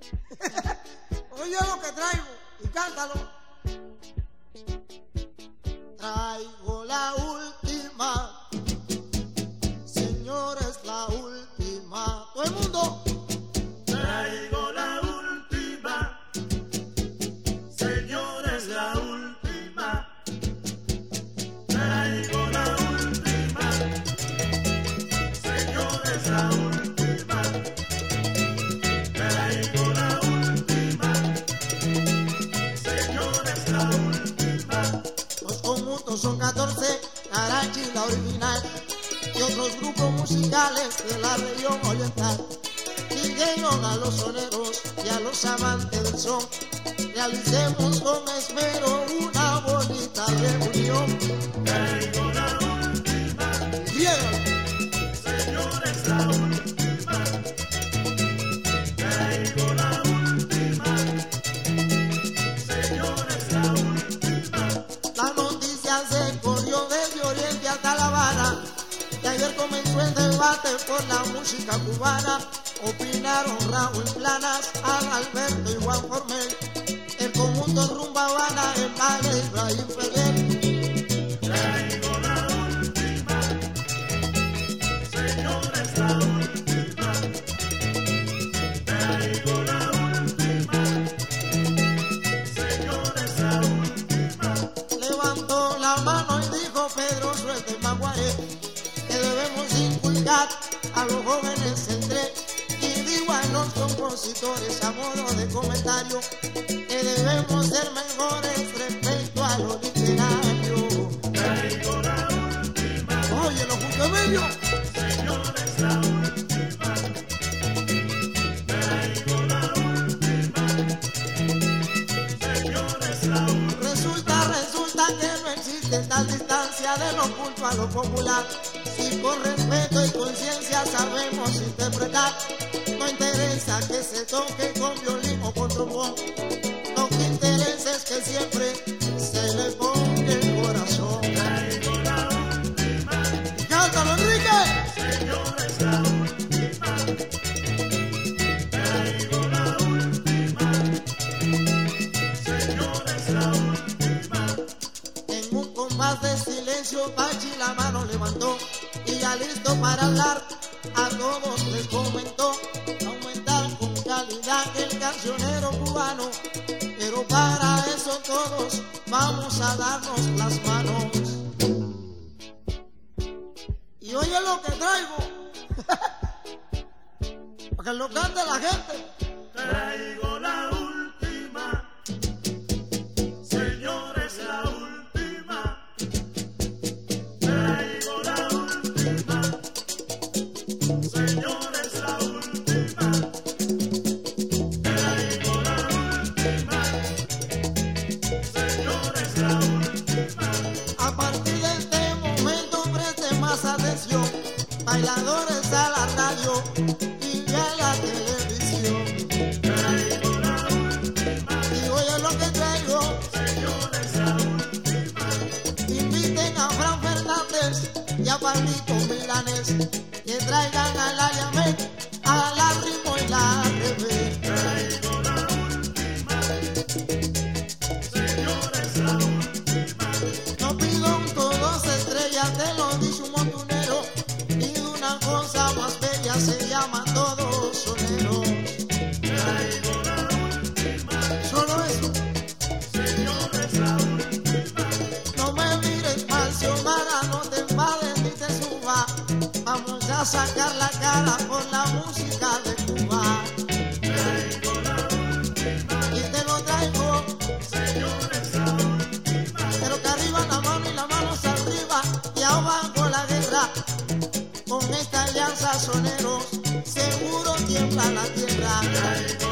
Oye lo que traigo y cántalo. Traigo la última, señores, la última. Todo el mundo. Traigo la última, señores, la última. Traigo la última, señores, la última. Traigo la última, señores, la última. Los conjuntos son 14, Carachi la original y otros grupos musicales de la región oriental. Dijeron a los soneros y a los amantes del son, realicemos con esmero una bonita reunión. Traigo la última, señores, la última. Traigo la última, señores, la última. La noticia se corrió desde Oriente hasta La Habana, y ayer comenzó el debate por la música cubana. Opinaron Raúl Planas, Alberto y Juan Formel. El conjunto Rumba Habana, el padre Ibrahim Fidel. Traigo la última, señores, la última. Traigo la última, señores, la última. Levantó la mano y dijo Pedro Suerte Maguaré que debemos inculcar a los jóvenes el tren, y digo a los compositores a modo de comentario que debemos ser mejores respecto a lo literario. Traigo la última, Oye, los puntemeños. señores, la última. Traigo la última, señores, la última. Resulta que no existe tal distancia de lo oculto a lo popular. Si con respeto y conciencia sabemos interpretar, no interesa que se toque con violín o con trombón. Lo que interesa es que siempre se le ponga el corazón. Traigo la última, ¡Cántalo, Enrique! señores, la última. Traigo la última, señores, la última. En un compás de silencio, Pachi la mano levantó y ya listo para hablar, a todos les comentó aumentar con calidad el cancionero cubano, pero para eso todos vamos a darnos las manos. Y oye lo que traigo, para que lo cante la gente. Traigo la última, señores, la última. Traigo la última, señores, la última. Traigo la última, señores, la última. A partir de este momento preste más atención, bailadores a la radio y a la televisión. Traigo la última, Y oye lo que traigo, señores, la última. inviten a Fran Fernández y a Pablito Milanes, que traigan a la Yamet, a la Ritmo y la Rebe. Traigo la última, señores, la última. No pido todos estrellas, te lo dice un montunero, y una cosa más bella se llama todos soneros. Traigo la última, Solo eso. señores, la última. No me mires mal, Xiomara, no te enfades ni te suba. Vamos a sacar la cara por la música de Cuba. Traigo la última, Y te lo traigo, señores, la última. pero que arriba la mano y la mano arriba, y abajo la guerra. Con esta alianza soneros, seguro tiembla la tierra. Traigo